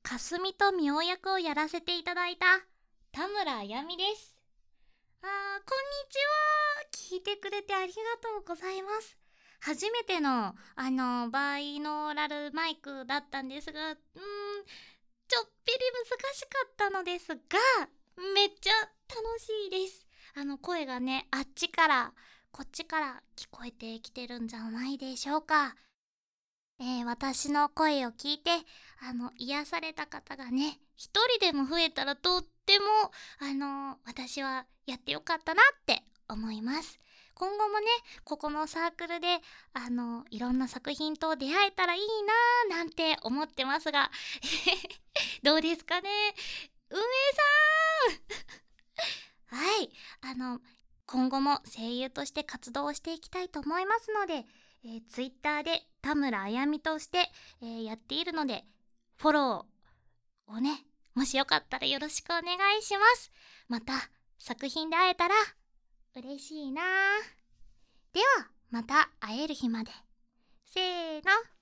かすみとみお役をやらせていただいた田村あやみです。こんにちは。聞いてくれてありがとうございます。初めてのバイノーラルマイクだったんですが、ちょっぴり難しかったのですが、めっちゃ楽しいです。声がね、あっちからこっちから聞こえてきてるんじゃないでしょうか。私の声を聞いて癒された方がね一人でも増えたらとっても私はやってよかったなって思います。今後もねここのサークルでいろんな作品と出会えたらいいなーなんて思ってますがどうですかね、梅さん。はいあの今後も声優として活動をしていきたいと思いますので、ツイッターで田村あやみとして、やっているのでフォローをねもしよかったらよろしくお願いします。また作品で会えたら嬉しいな。ではまた会える日まで。せーの。